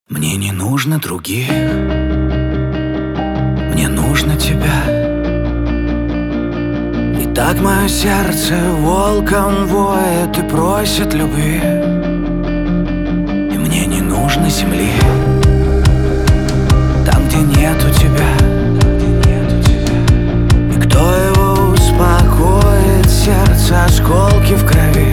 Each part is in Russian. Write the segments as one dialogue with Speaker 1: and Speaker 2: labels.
Speaker 1: Мне не нужно других, мне нужно тебя. И так мое сердце волком воет и просит любви. И мне не нужно земли, там, где нету тебя. И кто его успокоит, сердце, осколки в крови.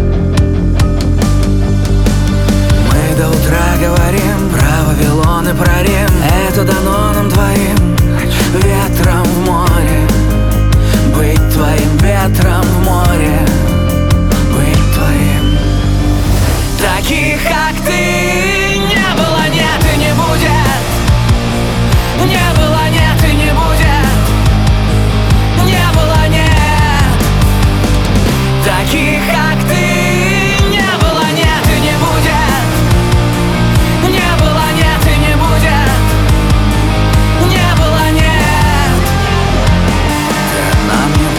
Speaker 1: Мы до утра говорим про Вавилон и про Рим. Это дано нам двоим, ветром в море. Быть твоим ветром в море, быть твоим. Таких, как ты, не было, нет и не будет. Не было, нет и не будет. Не было, нет. Таких, как ты, не было, нет и не будет. Не было, нет и не будет. Не было, нет. Ты одна мне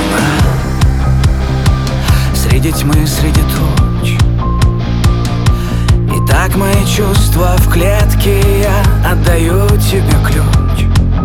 Speaker 1: луна среди тьмы, среди туч. И так мои чувства в клетке, я отдаю тебе ключ.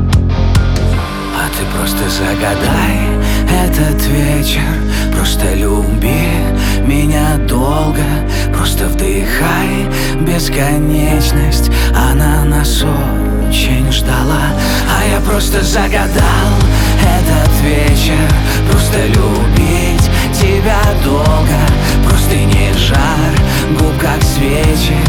Speaker 1: А ты просто загадай этот вечер. Просто люби меня долго. Просто вдыхай бесконечность. Она нас очень ждала. А я просто загадал этот вечер. Просто любить тебя долго. Просто не жар губ, как свечи.